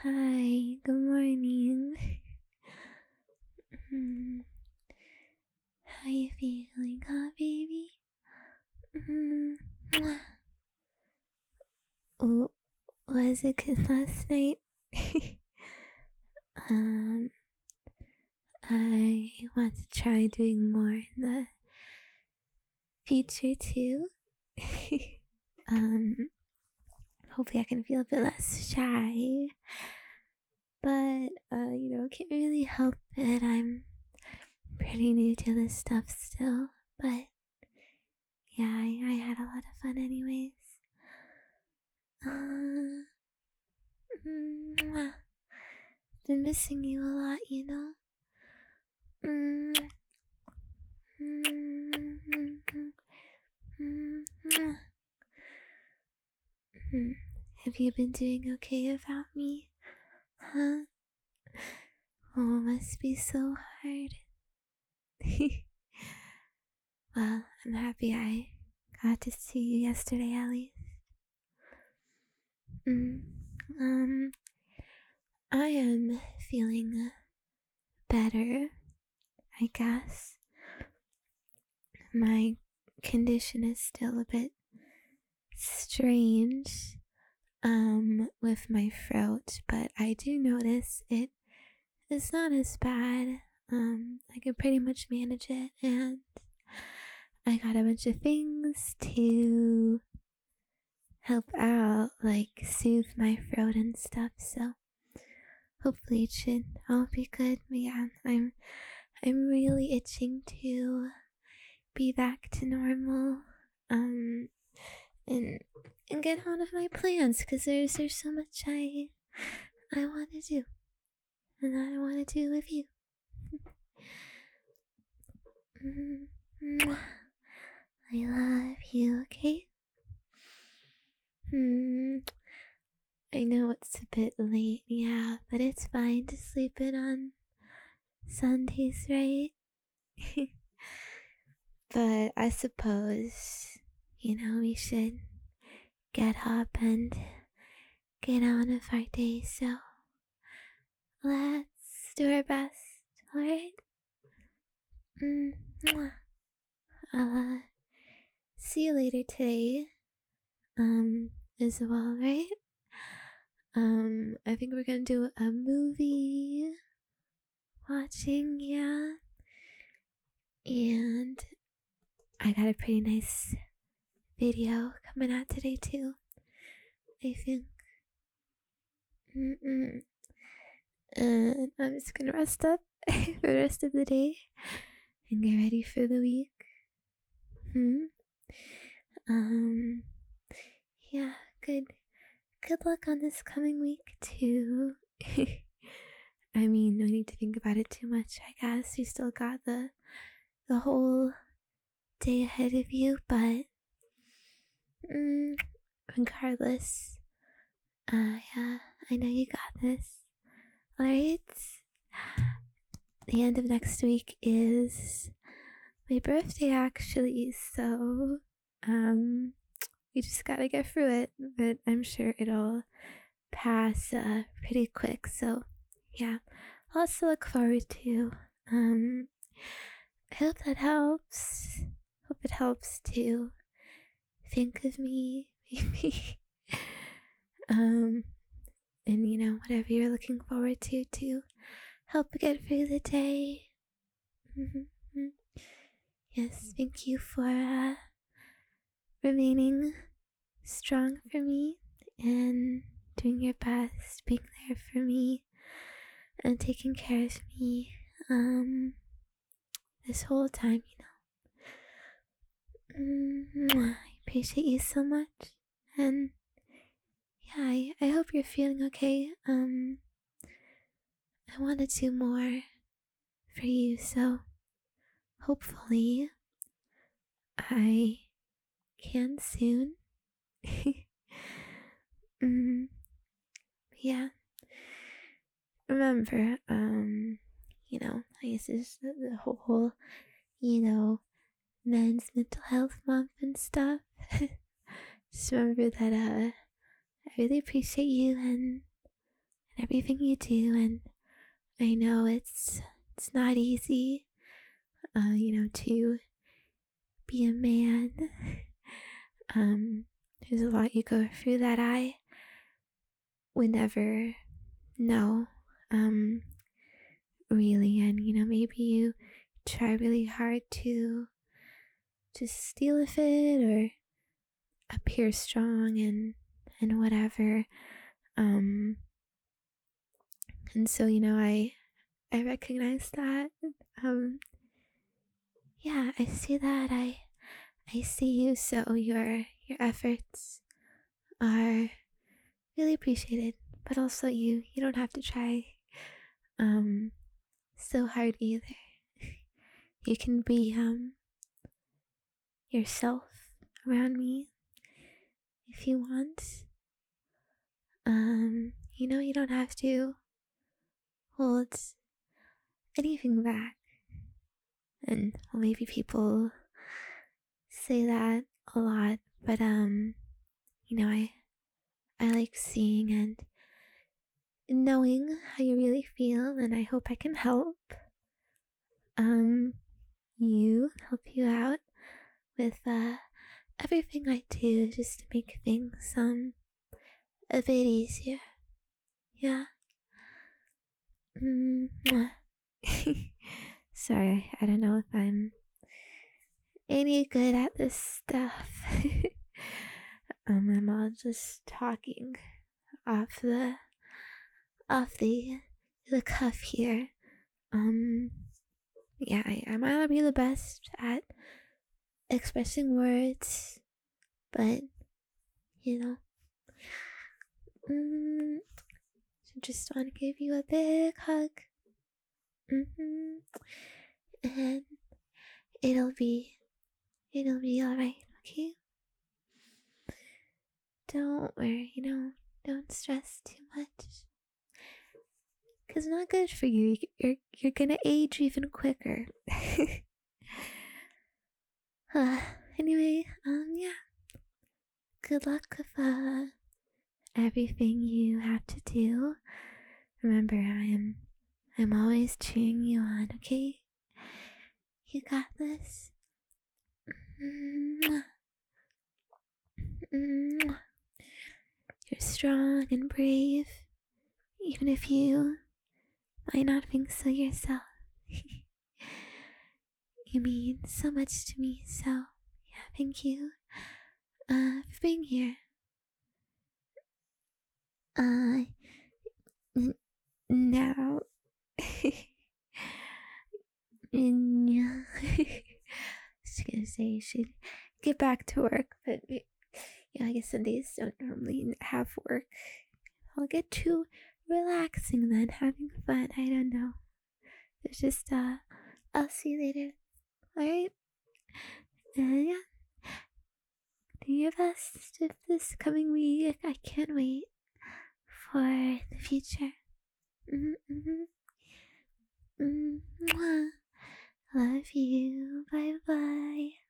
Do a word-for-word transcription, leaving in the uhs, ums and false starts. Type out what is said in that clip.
Hi, good morning. Mm, How you feeling, huh, baby? Mm, mwah. Oh, was it good last night? um, I want to try doing more in the future too. um, Hopefully I can feel a bit less shy. But, uh, you know, can't really help it. I'm pretty new to this stuff still. But, yeah, I, I had a lot of fun anyways. Uh, mwah. Been missing you a lot, you know? Mm, mm, mm, mm, mwah. Mm. Have you been doing okay without me? Huh? Oh, it must be so hard. Well, I'm happy I got to see you yesterday at least. Mm. Um, I am feeling better, I guess. My condition is still a bit strange um with my throat, but I do notice it is not as bad. Um I can pretty much manage it, and I got a bunch of things to help out, like soothe my throat and stuff, so hopefully it should all be good. But yeah, I'm I'm really itching to be back to normal. Um and and get on with my plans, because there's there's so much I I want to do, and I want to do with you. I love you. Okay. Hmm. I know it's a bit late, yeah, but it's fine to sleep in on Sundays, right? But I suppose, you know, we should get up and get on with our day, so let's do our best, alright? Mm, I'll uh, see you later today, um, as well, right? Um, I think we're gonna do a movie watching, yeah. And I got a pretty nice video coming out today too, I think. Mm-mm. And I'm just gonna rest up for the rest of the day and get ready for the week. Hmm. Um. Yeah. Good. Good luck on this coming week too. I mean, no need to think about it too much. I guess you still got the the whole day ahead of you, but mm, regardless, uh, yeah, I know you got this. Alright? The end of next week is my birthday, actually, so, um, we just gotta get through it, but I'm sure it'll pass, uh, pretty quick, so, yeah, lots to look forward to. Um, I hope that helps. Hope it helps to think of me, maybe. um, and you know, whatever you're looking forward to, to help get through the day. Mm-hmm. Yes, thank you for uh, remaining strong for me and doing your best, being there for me, and taking care of me um this whole time, you know. Mm, I appreciate you so much, and yeah, I, I hope you're feeling okay. Um, I want to do more for you, so hopefully I can soon. mm, yeah. Remember, um, you know, I guess it's the, the whole, you know, men's mental health month and stuff. Just remember that, uh, I really appreciate you, and and everything you do. And I know it's it's not easy, uh, you know, to be a man. Um, there's a lot you go through that I would never know, um, really. And you know, maybe you try really hard to just deal with it or appear strong and and whatever. Um, and so you know, I I recognize that. Um, yeah, I see that. I I see you. So your your efforts are really appreciated, but also you you don't have to try um so hard either. You can be um yourself around me if you want. Um, you know, you don't have to hold anything back. And well, maybe people say that a lot, but um, you know, I I like seeing and knowing how you really feel, and I hope I can help. Um, you help you out with uh everything I do just to make things um a bit easier. Yeah. Mm-hmm. Sorry, I don't know if I'm any good at this stuff. um, I'm all just talking off the off the the cuff here. Um, yeah, I, I might not be the best at expressing words, but you know, mm, I just want to give you a big hug. Mm-hmm. And it'll be it'll be all right. Okay. Don't worry. You know, don't stress too much. Cause not good for you. You're you're gonna age even quicker. uh, anyway, um, yeah. Good luck with uh everything you have to do. Remember, I am I'm always cheering you on. Okay, you got this. Mwah. Mwah. You're strong and brave, even if you might not think so yourself. You mean so much to me, so yeah, thank you uh, for being here. Uh, n- now, yeah, I was gonna say you should get back to work, but yeah, I guess Sundays don't normally have work. I'll get to relaxing then, having fun. I don't know. It's just uh, I'll see you later. All right. Uh, yeah. Do your best this coming week. I can't wait for the future. Mm-hmm. Mm-hmm. Love you. Bye bye.